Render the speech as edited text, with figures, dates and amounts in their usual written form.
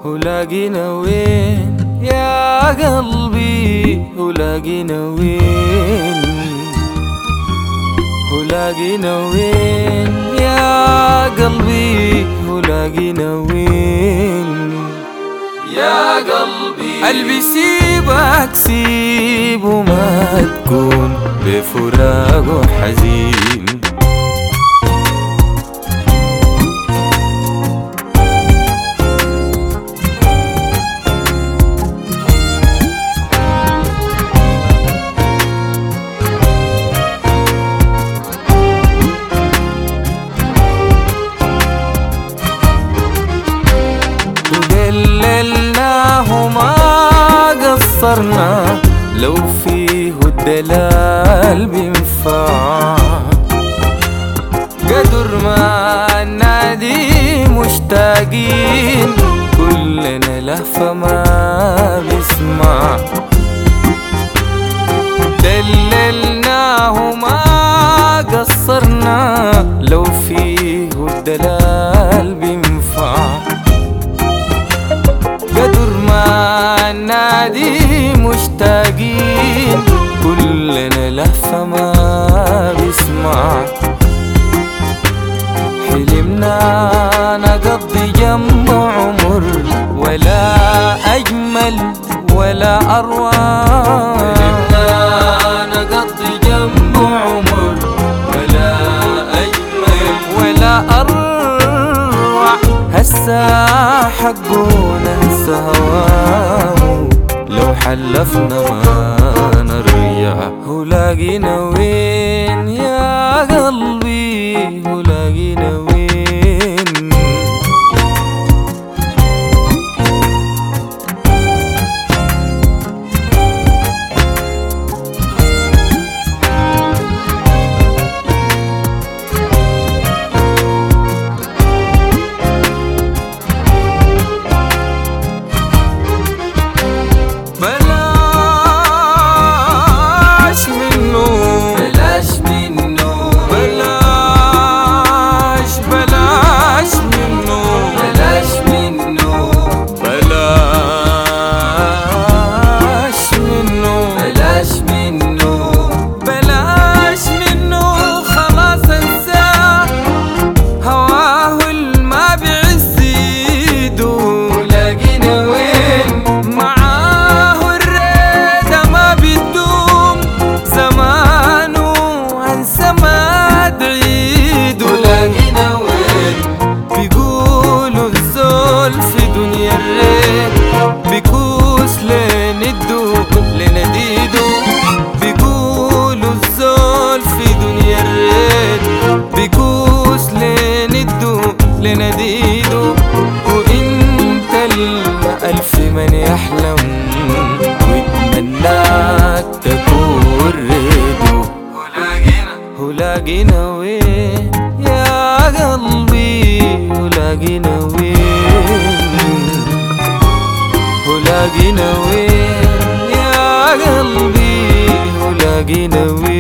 ولاقينا وين يا قلبي؟ ولاقينا وين؟ ولاقينا وين يا قلبي؟ ولاقينا وين يا قلبي؟ قلبي سيبك سيب وما تكون بفراقه حزين. وما قصرنا لو فيه الدلال بينفع، قدر ما نادي مشتاقين كلنا له فما بيسمع. دللناه ما قصرنا لو فيه الدلال بينفع، قدر ما نادي مشتاقين كلنا له فما بيسمع. حلمنا نقضي جنب عمر ولا أجمل ولا أروع، حلمنا نقضي جنب عمر ولا أجمل ولا أروع. هسا حقنا ننسى هواه لو حلفنا ما نرجع. ولاقينا وين يا قلبي؟ ولاقينا وين؟ في دنيا الريت بيكوس لندو لنديدو، بيقولوا الزول في دنيا الريت بيكوس لندو لنديدو. وانت الألف من يحلم ويتمناك تكون ريدو. ولاقينا وين يا قلبي؟ ولاقينا وين؟ ولاقينا وين يا قلبي؟ ولاقينا وين؟